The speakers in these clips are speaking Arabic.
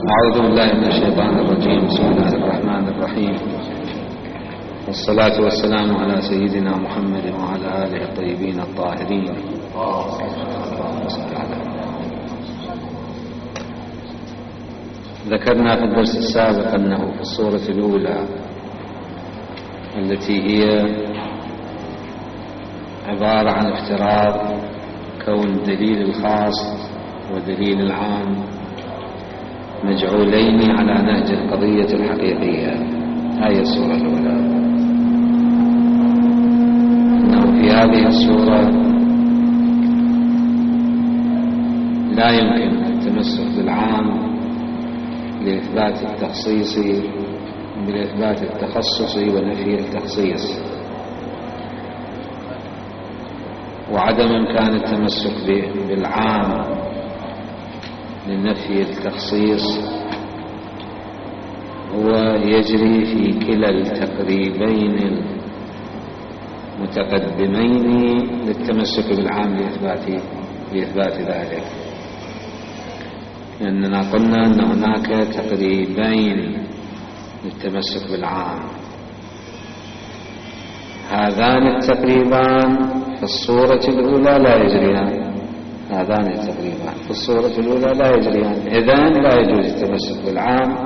أعوذ بالله من الشيطان الرجيم. بسم الله الرحمن الرحيم، والصلاة والسلام على سيدنا محمد وعلى آله الطيبين الطاهرين. ذكرنا في الدرس السابق أنه في الصورة الأولى التي هي عبارة عن افتراض كون الدليل الخاص والدليل العام مجعولين على نهج القضية الحقيقية. هذه الصورة الأولى، أنه في هذه الصورة لا يمكن التمسك بالعام لإثبات التخصيص بالإثبات التخصصي ونفي التخصيص، وعدم إمكان التمسك بالعام لنفي التخصيص هو يجري في كلا التقريبين المتقدمين للتمسك بالعام لإثبات ذلك، لأننا قلنا أن هناك تقريبين للتمسك بالعام. هذان التقريبان في الصورة الأولى لا يجريان، هذان التقريبان في الصورة الأولى لا يجريان، إذن لا يجوز التمسك بالعام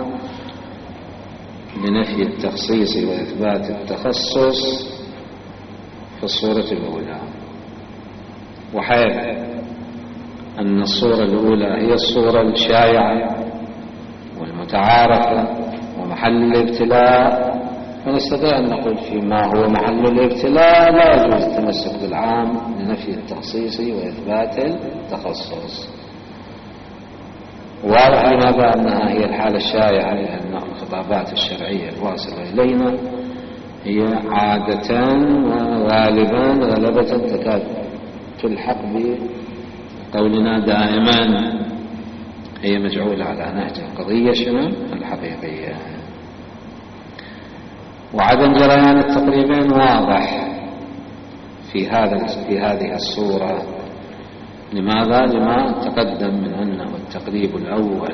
لنفي التخصيص وإثبات التخصص في الصورة الأولى. وحيث أن الصورة الأولى هي الصورة الشائعة والمتعارفة ومحل الابتلاء، فنستطيع أن نقول فيما هو محل الابتلاء لا يجوز التمسك بالعام لنفي التخصيص وإثبات التخصص. واضح لماذا أنها هي الحالة الشائعة، لأن الخطابات الشرعية الواصلة إلينا هي عادة وغالبا غلبة تكاد تلحق بقولنا دائما هي مجعولة على نهج القضية الحقيقية. وعدم جريان التقريبين واضح في هذه الصورة. لماذا؟ لما تقدم من أنه التقريب الأول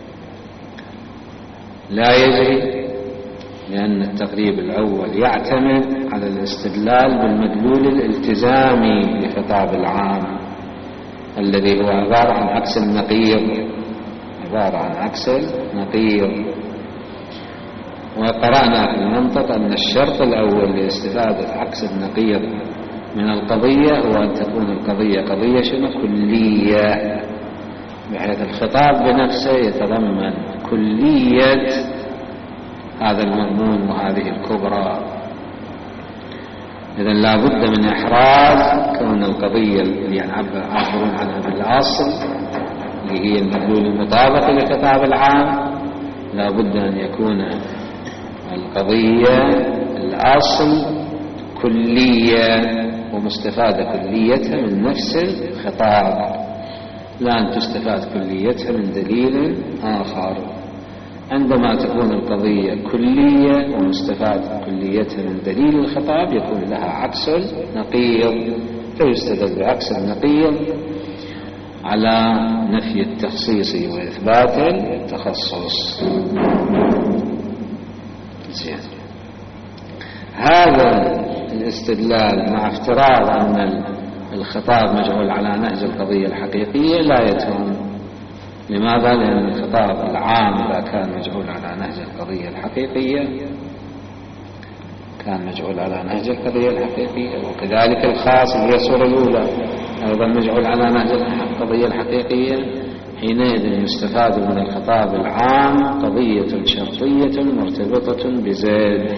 لا يجري، لأن التقريب الأول يعتمد على الاستدلال بالمدلول الالتزامي لخطاب العام الذي هو عبارة عن عكس النقيض، وقرأنا في المنطق أن الشرط الأول لاستفادة عكس النقيض من القضية هو أن تكون القضية قضية كلية، بحيث الخطاب بنفسه يتضمن كلية هذا المضمون وهذه الكبرى. إذن لا بد من إحراز كون القضية اللي يعبرون عنها بالأصل اللي هي المدلول المطابق لخطاب العام، لا بد أن يكون القضية الأصل كلية ومستفادة كليتها من نفس الخطاب، لا أن تستفاد كليتها من دليل آخر. عندما تكون القضية كلية ومستفاد كليتها من دليل الخطاب يكون لها عكس النقيض، فيستدل بعكس النقيض على نفي التخصيص وإثبات التخصص. هذا الاستدلال مع افتراض أن الخطاب مجعول على نهج القضية الحقيقية لا يتم. لماذا؟ لأن الخطاب العام إذا كان مجعول على نهج القضية الحقيقية كان مجعول على نهج القضية الحقيقية، وكذلك الخاص اللي هي الصورة الأولى أيضا مجعول على نهج القضية الحقيقية. حينئذ يستفاد من الخطاب العام قضية شرطية مرتبطة بزيد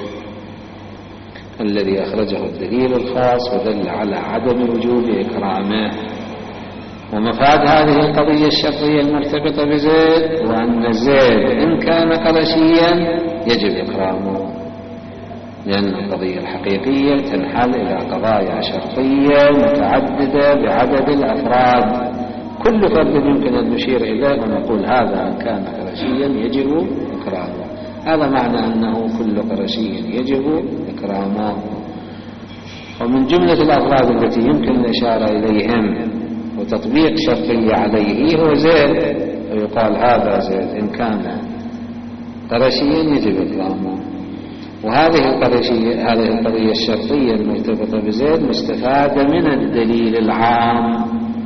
الذي أخرجه الدليل الخاص ودل على عدم وجوب إكرامه. ومفاد هذه القضية الشرطية المرتبطة بزيد وأن زيد إن كان قرشيا يجب إكرامه، لأن القضية الحقيقية تنحل إلى قضايا شرطية متعددة بعدد الأفراد، كل فرد يمكن أن نشير إليه ونقول هذا إن كان قرشيا يجب إكرامه. هذا معنى أنه كل قرشي يجب إكرامه. ومن جملة الأفراد التي يمكن الإشارة إليهم وتطبيق شرطية عليه هو زيد، ويقال هذا زيد إن كان قرشيا يجب إكرامه. وهذه القضية الشرطية المرتبطة بزيد مستفادة من الدليل العام،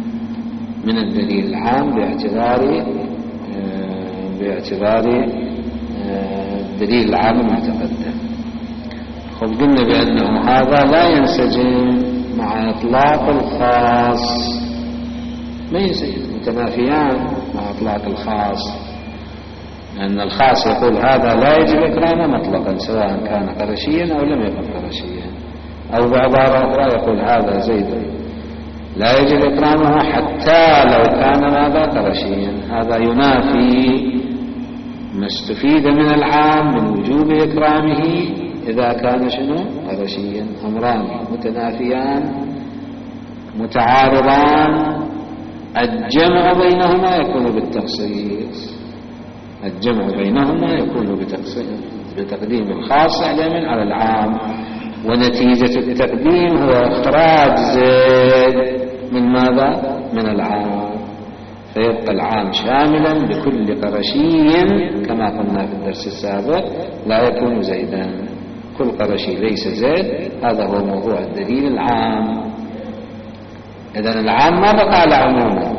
باعتبار الدليل العام المتقدم. قلنا بأنه هذا لا ينسجم مع إطلاق الخاص، ما ينسجم، متنافيان مع إطلاق الخاص، لأن الخاص يقول هذا لا يجب إكرامه مطلقا سواء كان قرشيا أو لم يكن قرشيا، أو بعبارة أخرى يقول هذا زيد لا يجب إكرامه حتى لو كان ماذا قرشيا. هذا ينافي ما استفيد من العام من وجوب إكرامه إذا كان شنو قرشيا. أمران متنافيان متعارضان، الجمع بينهما يكون بالتخصيص، بتقديم الخاص على العام، ونتيجة التقديم هو إخراج زيد من ماذا؟ من العام، فيبقى العام شاملا بكل قرشي كما قلنا في الدرس السابق لا يكون زيدا، كل قرشي ليس زيد. هذا هو موضوع الدليل العام. إذن العام ما بقى على عمومه،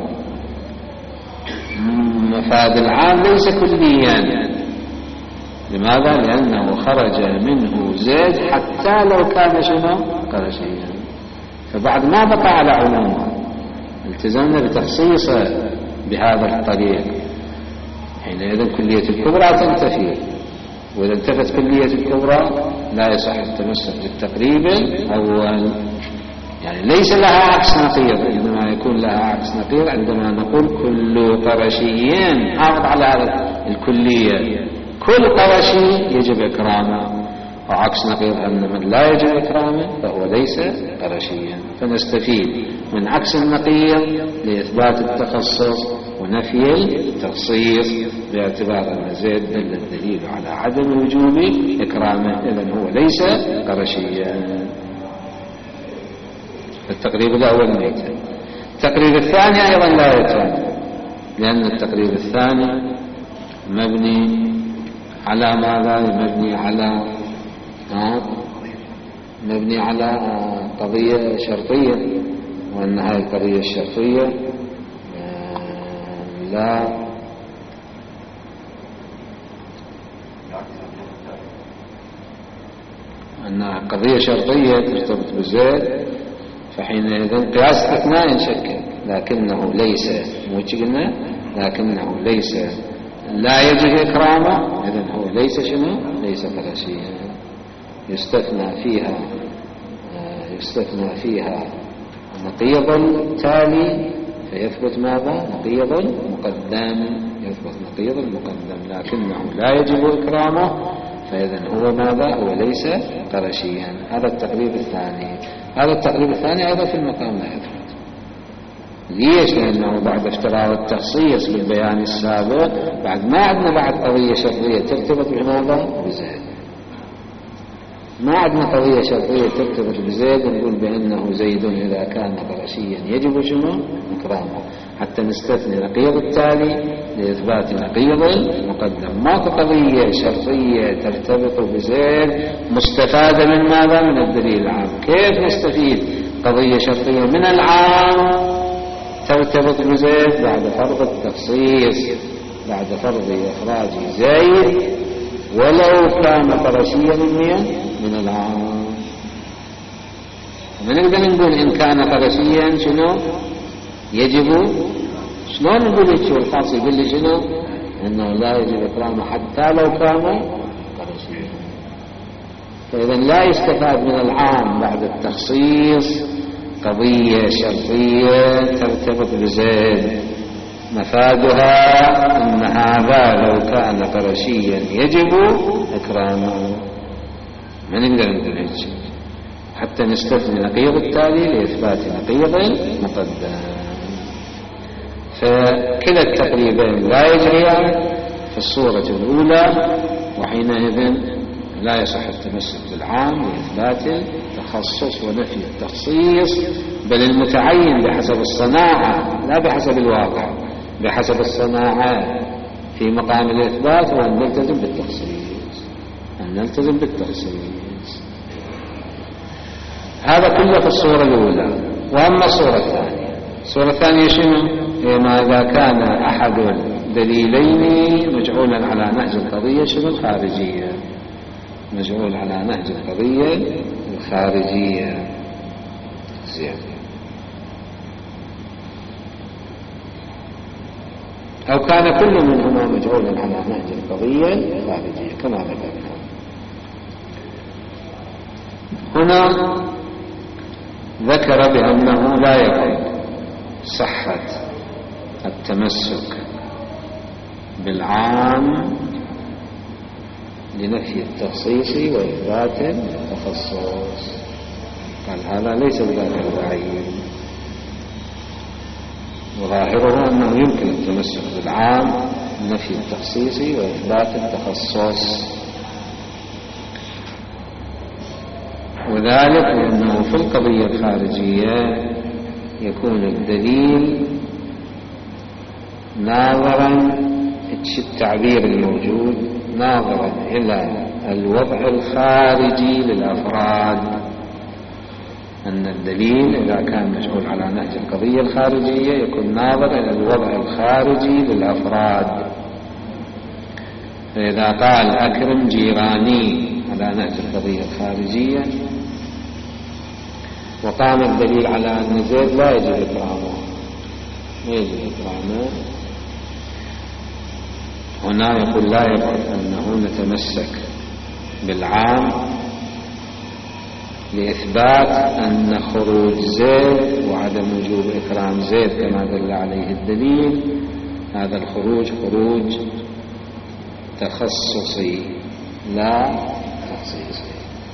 مفاد العام ليس كليا. لماذا؟ لأنه خرج منه زيد حتى لو كان شنو قرشيا، فبعد ما بقى على عمومه التزمنا بتخصيصه بهذا الطريق. حينئذ كلية الكبرى تنتفي، وإذا انتفت كلية الكبرى لا يصح التمسك بالتقريب الأول. يعني ليس لها عكس نقيض، عندما يكون لها عكس نقيض عندما نقول كل قرشي، حافظ على هذا الكلية، كل قرشي يجب إكرامه، وعكس نقيض أن من لا يجب إكرامه فهو ليس قرشيا. فنستفيد من عكس النقيض لإثبات التخصص ونفي التخصيص، باعتبار أن زيد دل الدليل على عدم وجوب إكرامه، إذن هو ليس قرشيا. التقريب الأول ميتا. التقريب الثاني أيضا لا يتم، لأن التقريب الثاني مبني على ماذا؟ مبني على قضية شرطية، وأن هذه القضية الشرطية أنها قضية شرطية ترتبط بزيد، فحينئذ قياس استثناء ينشكل، لكنه ليس موجبنا، لكنه ليس لا يجب إكرامه، إذن هو ليس شنو؟ ليس قرشيا. يستثنى فيها نقيض التالي فيثبت ماذا؟ نقيض المقدم، لكنه لا يجب إكرامه، فإذن هو ماذا؟ هو ليس قرشيا. هذا التقريب الثاني أيضا في المقام لا يثبت. ليش؟ لأنه بعد افتراض التخصيص بالبيان السابق بعد ما عندنا بعد قضية شرطية ترتبط بماذا؟ بزيد. ما عندنا قضية شرطية ترتبط بزيد نقول بأنه زيد إذا كان قرشيا يجب شنو؟ إكرامه، حتى نستثني نقيض التالي لإثبات نقيض المقدم. ماكو قضية شرطية ترتبط بزيد مستفادة من ماذا؟ من الدليل العام. كيف نستفيد قضية شرطية من العام ترتبط بزيد بعد فرض التخصيص، بعد فرض إخراج زيد ولو كان قرشيا من العام؟ ما نقدر نقول إن كان قرشيا شنو يجب، شلون نقول الشيء الخاص يقول لي شنو؟ أنه لا يجب إكرامه حتى لو كان قرشيا. فإذا لا يستفاد من العام بعد التخصيص قضية شرطية ترتبط بزيد مفادها أن هذا لو كان قرشيا يجب إكرامه. ما نقدر نقول هذا الشيء حتى نستثني نقيض التالي لإثبات نقيض مقدم. فكلا التقريبين لا يجريان في الصورة الأولى، وحينئذ لا يصح التمسك بالعام لإثبات التخصص ونفي التخصيص، بل المتعين بحسب الصناعة لا بحسب الواقع. بحسب الصناعة في مقام الإثبات، وأن نلتزم بالتخصيص، أن نلتزم بالتخصيص. هذا كله في الصورة الأولى. وأما الصورة الثانية، الصورة الثانية شنو؟ هي ما إذا كان أحد الدليلين مجعولا على نهج القضية شنو؟ الخارجية، مجعول على نهج القضية الخارجية. زين. أو كان كل منهما مجعولا على نهج القضية الخارجية كما ذكرنا. هنا ذكر بأنه لا يكون صحة التمسك بالعام لنفي التخصيص وإثبات التخصص. قال هذا ليس بظاهر العين، وظاهره أنه يمكن التمسك بالعام لنفي التخصيص وإثبات التخصص، وذلك لأنه في القضية الخارجية يكون الدليل ناظرا التعبير الموجود ناظرا إلى الوضع الخارجي للأفراد، أن الدليل إذا كان مجعول على نهج القضية الخارجية يكون ناظر إلى الوضع الخارجي للأفراد. فإذا قال أكرم جيراني على نهج القضية الخارجية وقام الدليل على أن زيد لا يجب إكرامه، ما يجب إكرامه، هنا يقول لا يبعد أنه نتمسك بالعام لإثبات أن خروج زيد وعدم وجوب إكرام زيد كما دل عليه الدليل، هذا الخروج خروج تخصصي لا تخصيصي،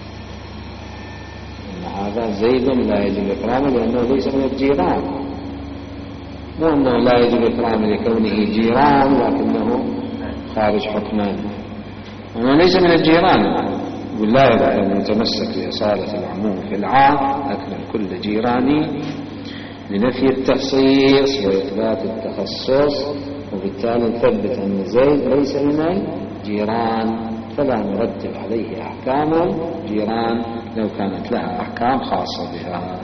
أن هذا زيد لا يجب إكرامه لأنه ليس من الجيران، مو أنه لا يجب إكرامه لكونه جيران لكنه خارج حكمان، أنه ليس من الجيران. ولا يبقى أن نتمسك بإصالة العموم في العام أكرم كل جيراني لنفي التخصيص وإثبات التخصص، وبالتالي نثبت أن زيد ليس من الجيران، فلا نرتب عليه أحكام الجيران لو كانت لها أحكام خاصة بها.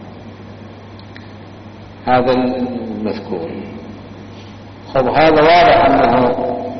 هذا المذكور. خب هذا واضح أنه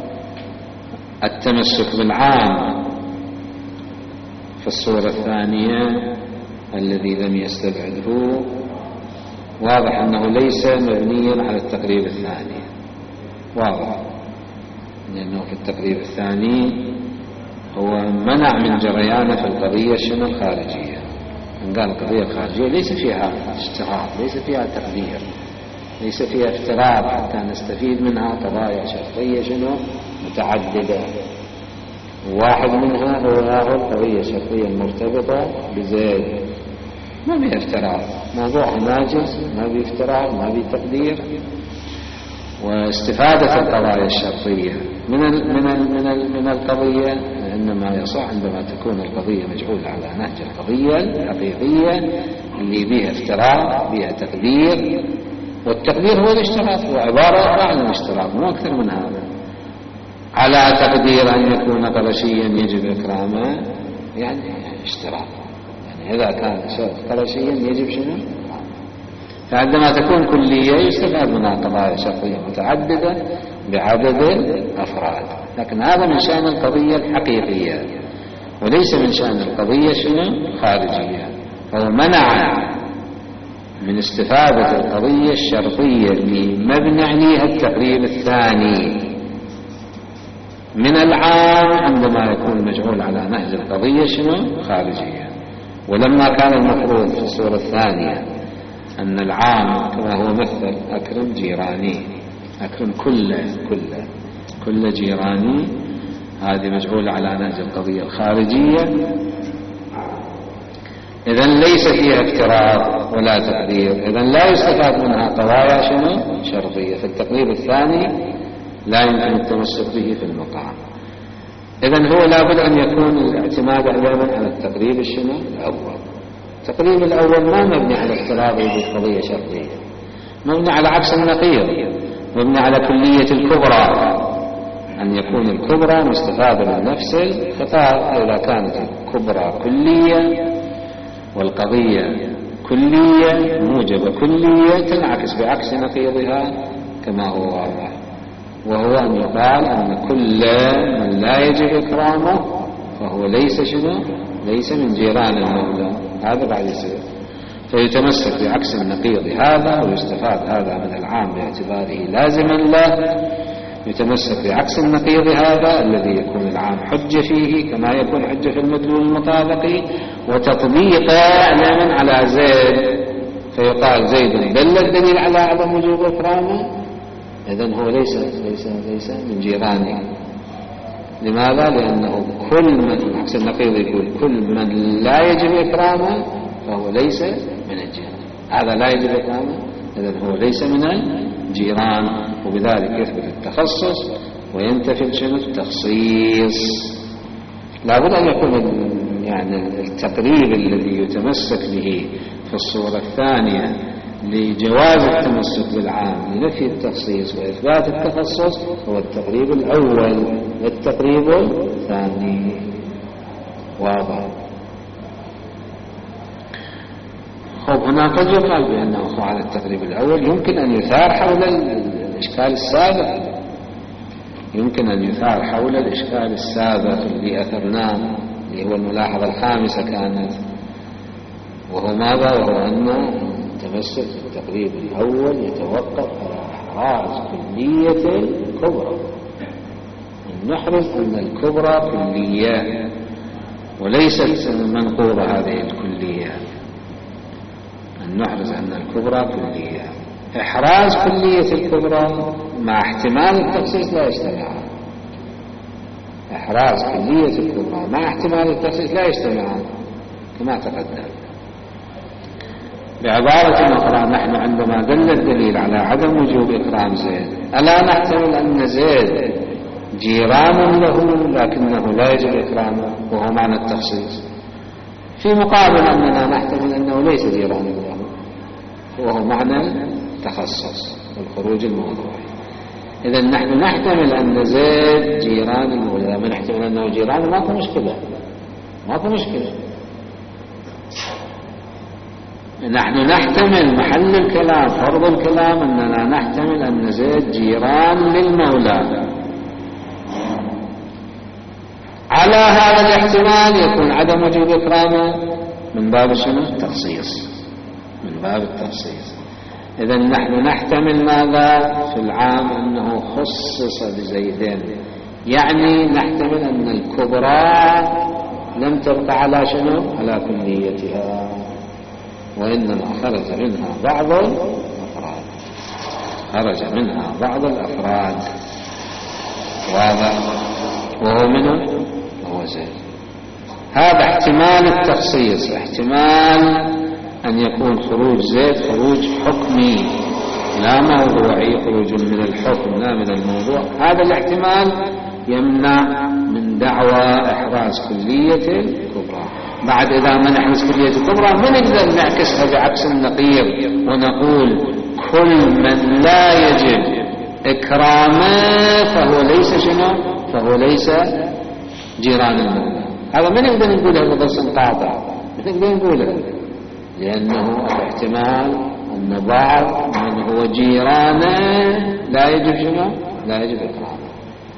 التمسك بالعام في الصورة الثانية الذي لم يستبعده واضح أنه ليس مبنيا على التقريب الثاني، واضح، لأنه في التقريب الثاني هو منع من جريانه في القضية شنو الخارجية. إن قال القضية الخارجية ليس فيها اشتراط، ليس فيها تقدير، ليس فيها افتراض حتى نستفيد منها قضايا شرطية شنو متعددة، واحد منها هو القضية الشرطية المرتبطة بزيد، ما بيه افتراض، موضوع ناجز، ما بيه افتراض، ما بيه تقدير. واستفادة القضايا الشرطية من القضية إنما يصح عندما تكون القضية مجعولة على نهج القضية الحقيقية اللي بها افتراض، بها تقدير، والتقدير هو الاشتراط، هو عبارة عن الاشتراط مو أكثر من هذا. على تقدير أن يكون قرشيا يجب إكرامه، يعني اشتراط، يعني إذا كان قرشيا يجب شنو؟ فعندما تكون كلية يستفاد منها قضايا شرطية متعددة بعدد الأفراد، لكن هذا من شأن القضية الحقيقية وليس من شأن القضية شنو؟ خارجية. فهو منع من استفادة القضية الشرطية اللي مبنى عليها التقرير الثاني من العام عندما يكون مجعول على نهج القضية شنو؟ خارجية. ولما كان المفروض في الصورة الثانية أن العام كما هو مثل أكرم جيراني، أكرم كل جيراني، هذه مجعولة على نهج القضية الخارجية، إذن ليس فيها افتراض ولا تقدير، إذن لا يستفاد منها قضايا شنو؟ شرطية. في التقرير الثاني لا يمكن التمسك به في المقام. إذن هو لابد أن يكون الاعتماد أولا على التقريب الشنو؟ الأول. التقريب الأول ما مبني على افتراض وجود قضية شرطية، مبني على عكس النقيض، مبني على كلية الكبرى، أن يكون الكبرى مستفادة من نفس الخطاب. إذا كانت الكبرى كلية والقضية كلية موجبة كلية تنعكس بعكس نقيضها كما هو واضح، وهو أن يقال أن كل من لا يجب إكرامه فهو ليس شنو؟ ليس من جيران المولى. هذا بعد يصير فيتمسك بعكس النقيض هذا، ويستفاد هذا من العام باعتباره لازما له، يتمسك بعكس النقيض هذا الذي يكون العام حجة فيه كما يكون حجة في المدلول المطابقي، وتطبيقه لمن على زيد، فيقال زيد دل الدليل على عدم وجوب إكرامه، إذن هو ليس من جيرانه. لماذا؟ لأنه كل من عكس النقيض يقول كل من لا يجب إكرامه فهو ليس من الجيران، هذا لا يجب إكرامه إذن هو ليس من الجيران، وبذلك يثبت التخصص وينتفي شنو؟ التخصيص. لابد أن يكون يعني التقريب الذي يتمسك به في الصورة الثانية لجواز التمسك بالعام لنفي التخصيص وإثبات التخصص هو التقريب الأول، والتقريب الثاني واضح. هنا قد يقال بأنه على التقريب الأول يمكن أن يثار حول الإشكال السابق، يمكن أن يثار حول الإشكال السابق اللي أثرناه، اللي هو الملاحظة الخامسة كانت، وهو ماذا؟ وهو أن التمسك بالتقريب الأول يتوقف على إحراز كلية الكبرى، نحرز أن الكبرى كلية وليست منقوضة هذه الكلية، أن نحرز أن الكبرى كلية. إحراز كلية الكبرى مع احتمال التخصيص لا يجتمعان، إحراز كلية الكبرى مع احتمال التخصيص لا يجتمعان كما تقدم. بعبارة أخرى، نحن عندما دل الدليل على عدم وجوب إكرام زيد ألا نحتمل أن زيد جيران له لكنه لا يجب إكرامه، وهو معنى التخصيص، في مقابل أننا نحتمل أنه ليس جيران له وهو معنى التخصص والخروج الموضوعي. إذن نحن نحتمل أن زيد جيران المولى، لما نحتمل أنه جيران ماكو مشكلة، ماكو مشكلة. نحن نحتمل محل الكلام فرض الكلام أننا نحتمل أن زيد جيران للمولى، على هذا الاحتمال يكون عدم وجوب إكرامه من باب شنو؟ التخصيص، من باب التخصيص. إذن نحن نحتمل ماذا في العام؟ أنه خصص بزيدين، يعني نحتمل أن الكبرى لم تبقى على شنو؟ على كليتها، وإنما خرج منها بعض الأفراد، خرج منها بعض الأفراد، واضح؟ وهو منه هو زيد. هذا احتمال التخصيص، احتمال أن يكون خروج زيد خروج حكمي لا موضوعي، خروج من الحكم لا من الموضوع. هذا الاحتمال يمنع من دعوى إحراز كلية الكبرى. بعد إذا ما نحرز كلية الكبرى ما نقدر نعكسها بعكس النقيض ونقول كل من لا يجب إكرامه فهو ليس شنو؟ فهو ليس جيران المولى. هذا ما نقدر نقوله بضرس قاطع، ما نقدر نقوله، لأنه الاحتمال أن بعض من هو جيرانه لا يجب شنو؟ لا يجب إكرامه.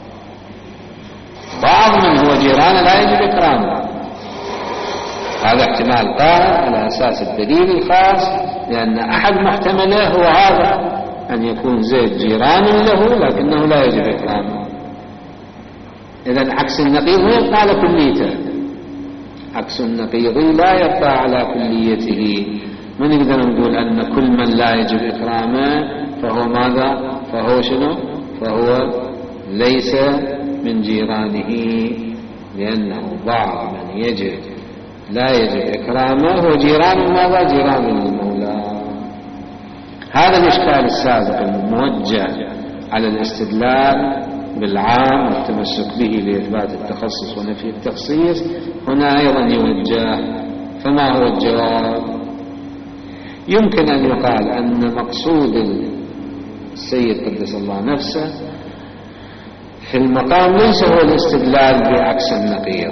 بعض من هو جيرانه لا يجب إكرامه، هذا احتمال قائم على أساس الدليل الخاص، لأن أحد محتمله هو هذا، أن يكون زيد جيران له لكنه لا يجب إكرامه. إذن عكس النقيض لا يبقى على كليته، عكس النقيض لا يبقى على كليته. ما نقدر نقول أن كل من لا يجب إكرامه فهو ماذا؟ فهو شنو؟ فهو ليس من جيرانه، لأنه بعض من يجب لا يجب إكرامه هو جيران ماذا؟ جيران المولى. هذا الإشكال السابق الموجه على الاستدلال بالعام والتمسك به لإثبات التخصص ونفي التخصيص هنا أيضا يوجه. فما هو الجواب؟ يمكن أن يقال أن مقصود السيد قدس الله نفسه في المقام ليس هو الاستدلال بعكس النقيض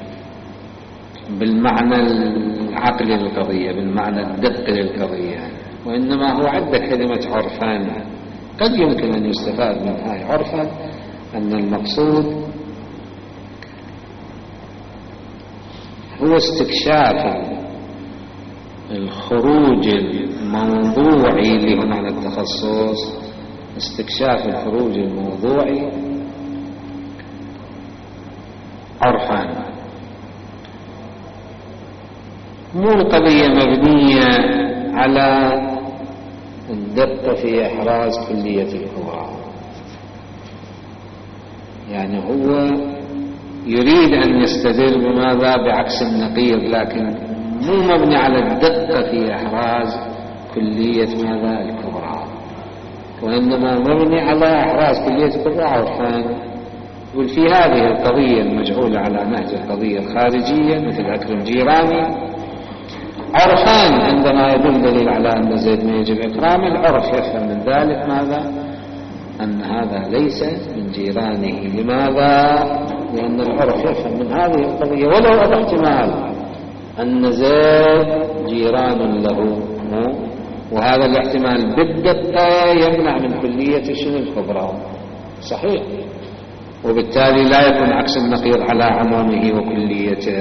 بالمعنى العقلي للقضية، بالمعنى الدقي للقضية، وإنما هو عد كلمة عرفان. قد يمكن أن يستفاد من هاي عرفا أن المقصود هو استكشاف الخروج الموضوعي اللي هو معنى التخصص، استكشاف الخروج الموضوعي عرفان، مو القضية مبنية على الدقة في إحراز كلية الكبرى. يعني هو يريد أن يستدل بماذا بعكس النقيض، لكن مو مبني على الدقة في إحراز كلية ماذا الكبرى، وإنما مبني على إحراز كلية الكبرى عرفان. يقول في هذه القضية المجعولة على نهج القضية الخارجية مثل أكرم جيراني عرفان، عندما يدل دليل على أن زيد ما يجب إكرامه العرف يفهم من ذلك ماذا؟ أن هذا ليس من جيرانه. لماذا؟ لأن العرف يفهم من هذه القضية ولو هذا احتمال أن زيد جيران له، وهذا الاحتمال بالدقة يمنع من كلية شنو الكبرى، صحيح، وبالتالي لا يكون عكس النقيض على عمومه وكليته.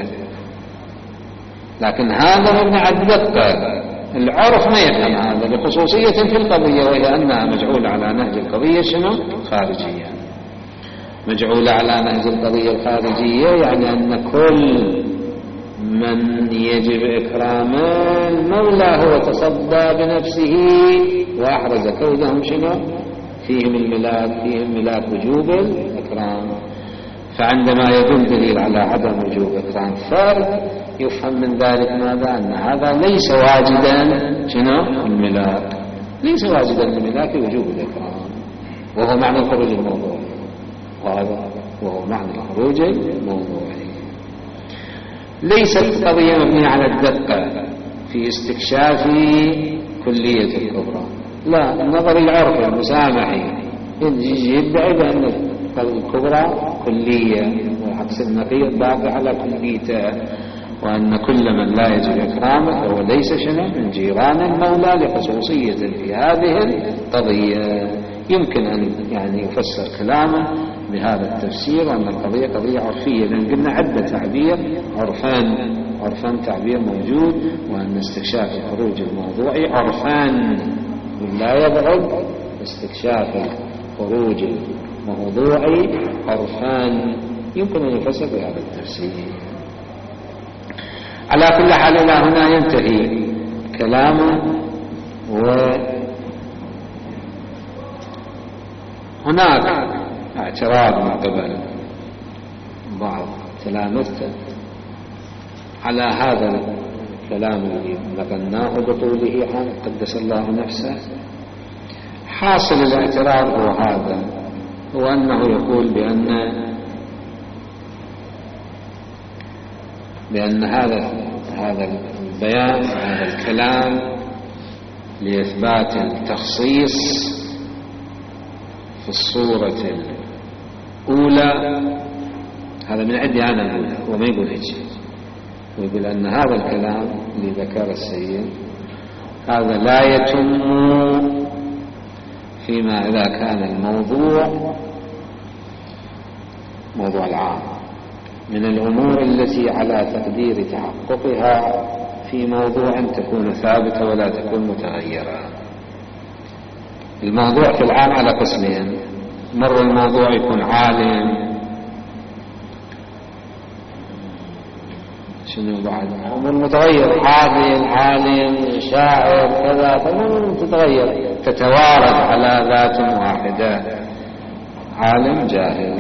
لكن هذا مبني على الدقة، العرف ما يفهم هذا لخصوصية في القضية، وهي أنها مجعولة على نهج القضية شنو خارجية. مجعولة على نهج القضية الخارجية يعني أن كل من يجب إكرامه المولى هو تصدى بنفسه وأحرز كونهم شنو فيهم الملاك، فيهم ملاك وجوب الإكرام. فعندما يدل دليل على عدم وجوب إكرام فرد يفهم من ذلك ماذا؟ أن هذا ليس واجدا شنو الملاك، ليس واجدا للملاك وجوب الإكرام، وهو معنى الخروج الموضوعي، وهو معنى الخروج الموضوعي. ليست القضية مبنية على الدقة في استكشاف كلية الكبرى، لا، النظر العرفي المسامحي يدعي بأن الكبرى كلية وعكس النقيض باقي على كليته، وأن كل من لا يجب إكرامه فهو ليس شنو من جيران المولى لخصوصية في هذه القضية. يمكن أن يعني يفسر كلامه بهذا التفسير، وأن القضية قضية عرفية، لأن قلنا عدة تعبير عرفان تعبير موجود، وأن استكشاف الخروج الموضوعي عرفان، ولا يبعد استكشاف الخروج الموضوعي عرفان، يمكن أن يفسر بهذا التفسير. على كل حال إلى هنا ينتهي كلامه. وهناك اعتراض من قبل بعض تلامذته على هذا الكلام الذي نقلناه بطوله عن قدس الله نفسه. حاصل الاعتراض هو هذا، هو أنه يقول بأن هذا البيان، هذا الكلام لإثبات التخصيص في الصورة الأولى، هذا من عندي أنا الأولى، وما يقول هيك، ويقول أن هذا الكلام اللي ذكر السيد هذا لا يتم فيما إذا كان الموضوع موضوع العام من الأمور التي على تقدير تحققها في موضوع تكون ثابتة ولا تكون متغيرة. الموضوع في العام على قسمين، مرة الموضوع يكون عالم، شنو بعد أمور متغير، عالم شاعر كذا، فمن تتغير تتوارد على ذات واحدة، عالم جاهل،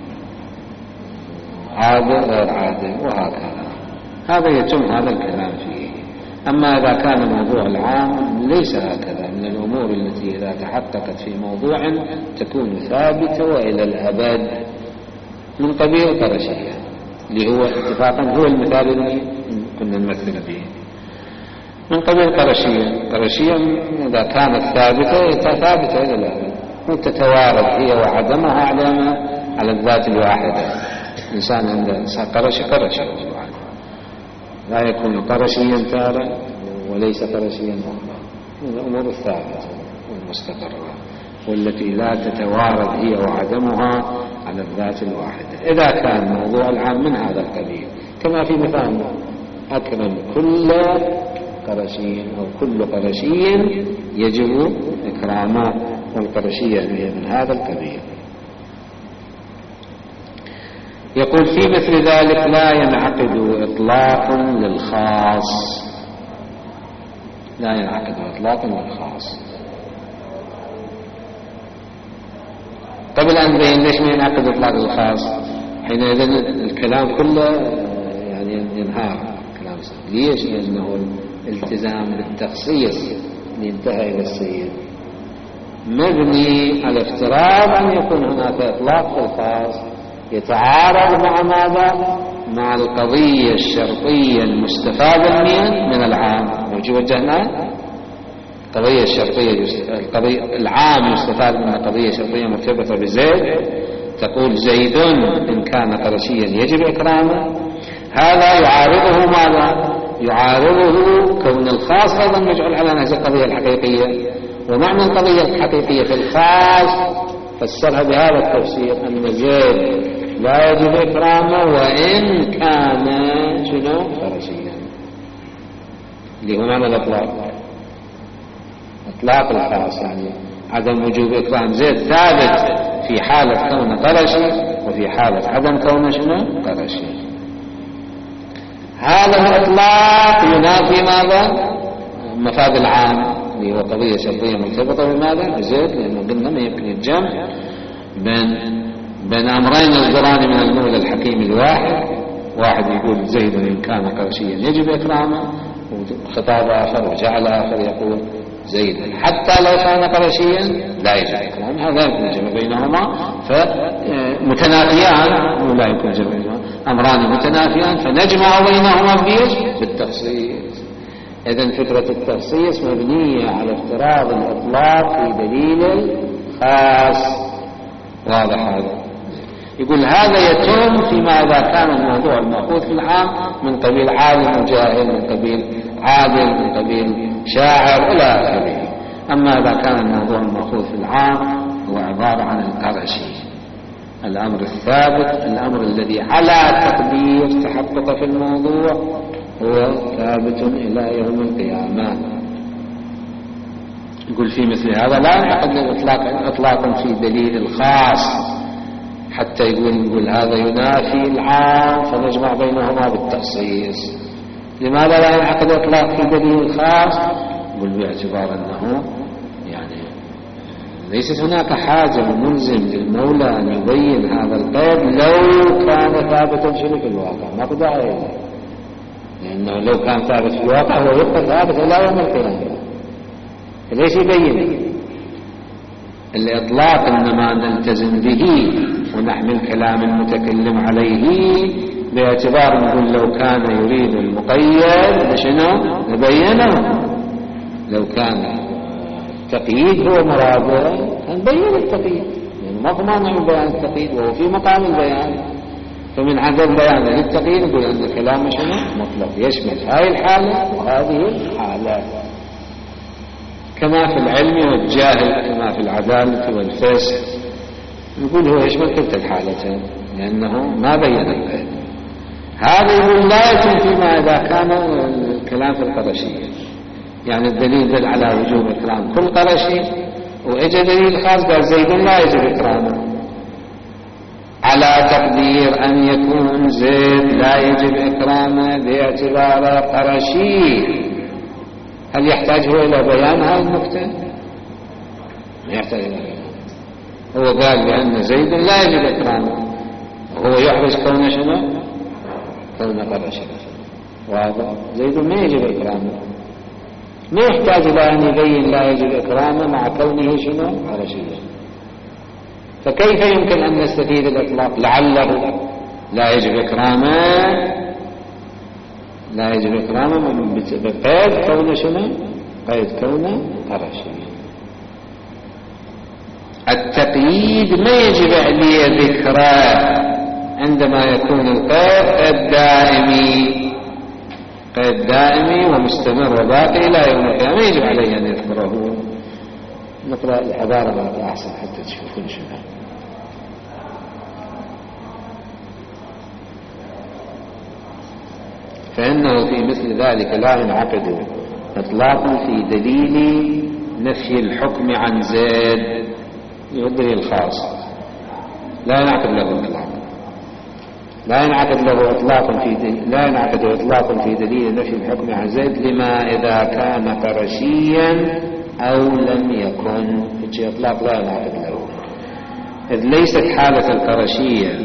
عادل غير عادل، وهكذا. هذا يتم هذا الكلام فيه. أما إذا كان موضوع العام ليس هكذا، من الأمور التي إذا تحققت في موضوع تكون ثابتة وإلى الأبد، من قبيل قرشية، اللي هو اتفاقا هو المثال الذي كنا نمثل به، من قبيل قرشية إذا كانت ثابتة ثابتة إلى الأبد. تتوارد هي وعدمها على الذات الواحدة. الإنسان عنده قرشي لا يكون قرشيا تارة وليس قرشيا أخرى، من الأمور الثابتة والمستقرة والتي لا تتوارد هي وعدمها على الذات الواحدة. إذا كان موضوع العام من هذا القبيل كما في مثالنا أكرم كل قرشي أو كل قرشي يجب إكرامه، والقرشية هي من هذا القبيل. يقول في مثل ذلك لا ينعقد إطلاق للخاص، لا ينعقد إطلاق للخاص. قبل أن نبين ليش ما ينعقد إطلاق للخاص، حينئذ الكلام كله يعني ينهار كلام سهل. ليش؟ لأنه الالتزام بالتخصيص اللي انتهى إلى السيد مبني على افتراض أن يكون هناك إطلاق للخاص يتعارض مع ماذا؟ مع القضية الشرطية المستفادة من العام. وجه وجهنا القضية الشرطية، العام يستفاد من قضية شرطية مرتبطة بزيد، تقول زيد إن كان قرشيا يجب إكرامه. هذا يعارضه ماذا؟ يعارضه كون الخاص أيضا مجعول على نهج القضية الحقيقية. ومعنى القضية الحقيقية في الخاص فسرها بهذا التفسير أن زيد لا يجب إكرامه وإن كان شنو؟ قرشيا، اللي هو معنى الإطلاق، إطلاق الخاص يعني عدم وجوب إكرام زيد ثابت في حالة كونه قرشي وفي حالة عدم كونه شنو؟ قرشي. هذا الإطلاق ينافي ماذا؟ مفاد العام اللي هو قضية شرطية مرتبطة بماذا؟ بزيد، لأنه قلنا ما يمكن الجمع بين أمرين يصدران من المولى الحكيم الواحد. واحد يقول زيد إن كان قرشيا يجب إكرامه، وخطاب آخر وجعل آخر يقول زيد حتى لو كان قرشيا لا يجب إكرامه. هذا يمكن الجمع بينهما، فمتنافيان ولا يمكن الجمع بينهما، أمران متنافيان فنجمع بينهما بالتخصيص. إذن فكرة التخصيص مبنية على افتراض الإطلاق في دليل الخاص. واضح هذا؟ يقول هذا يتم فيما إذا كان الموضوع المأخوذ في العام من قبيل عالم وجاهل، من قبيل عادل، من قبيل شاعر إلى آخره. أما إذا كان الموضوع المأخوذ في العام هو عبارة عن القرشي، الأمر الثابت، الأمر الذي على تقدير تحقق في الموضوع هو ثابت إلى يوم القيامة. يقول في مثل هذا لا ينعقد إطلاقا في دليل الخاص حتى يقول هذا ينافي العام فنجمع بينهما بالتخصيص. لماذا لا ينعقد إطلاق في دليل الخاص؟ يقول باعتبار أنه يعني ليست هناك حاجة ملزم للمولى أن يبين هذا القيد لو كان ثابتا شنو في الواقع، ما قد داعي، لأنه لو كان ثابت في الواقع هو يبقى ثابت إلى يوم القيامة. ليش يبين الإطلاق؟ إنما نلتزم به ونحمل كلام المتكلم عليه باعتبار نقول لو كان يريد المقيد شنو نبينه، لو كان التقييد هو مراده نبين التقييد، يعني ما مانع من بيان التقييد وهو في مقام البيان. فمن عدم بيان للتقييد نقول أن الكلام شنو مطلق يشمل هذه الحالة وهذه الحالة، كما في العلم والجاهل، كما في العدالة والفسق، نقول هو يشمل كلتا الحالتين لأنه ما بين القيد. هذا يقول لا يتم فيما إذا كان الكلام في القرشية، يعني الدليل دل على وجوب إكرام كل قرشي، وإجا دليل خاص قال زيد لا يجب إكرامه على تقدير أن يكون زيد لا يجب إكرامه باعتبار قرشي. هل يحتاج هو إلى بيان هذه النقطة؟ ما يحتاج إلى بيان. هو قال بأن زيد لا يجب إكرامه وهو يحرز كونه شنو؟ كونه قرشي. واضح؟ زيد ما يجب إكرامه، ما يحتاج إلى أن يبين لا يجب إكرامه مع كونه شنو؟ قرشيا. فكيف يمكن أن نستفيد الإطلاق لعله لا يجب إكرامه، لا يجب إكرامه بقيد كونه شنو؟ قيد كونه قرشي. التقييد ما يجب عليه ذكره عندما يكون القيد قيد دائمي ومستمر وباقي إلى يوم القيامة، يجب عليه أن يذكره. نقرأ العبارة بعد أحسن حتى تشوفون شنو. فإنه في مثل ذلك لا ينعقد إطلاق في دليل نفي الحكم عن زيد، الدليل الخاص لا ينعقد له إطلاق، لا ينعقد إطلاق في دليل نفي الحكم عن زيد لما إذا كان قرشيا أو لم يكن، إطلاق لا ينعقد له، إذ ليست حالة القرشية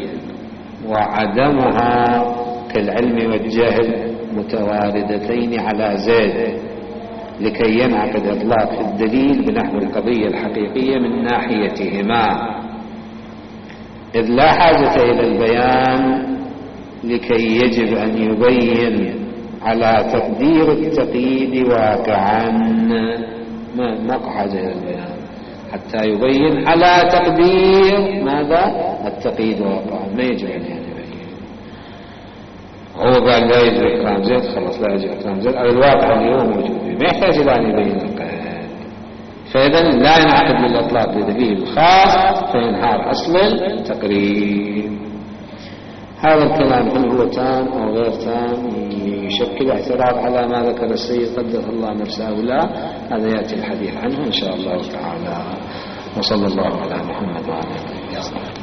وعدمها كالعلم والجهل متواردتين على زيد لكي ينعقد إطلاق في الدليل بنحو القضية الحقيقية من ناحيتهما، إذ لا حاجة إلى البيان لكي يجب أن يبين على تقدير التقييد واقعا، ما حاجة إلى البيان حتى يبين على تقدير ماذا؟ التقييد واقعا، ما يجب أن يبين. هو قال لا يجب إكرام زيد، خلاص لا يجب إكرام زيد، أو الواقع اليوم موجود، ما يحتاج إلى أن يبين القيد. فإذا لا ينعقد بالإطلاق بدليل خاص فينهار أصل التقرير. هذا الكلام هل هو تام أو غير تام يشكل اعتراض على ما ذكر السيد قدس الله نفسه أو لا، هذا يأتي الحديث عنه إن شاء الله تعالى. وصلى الله على محمد وعلى آله وصحبه.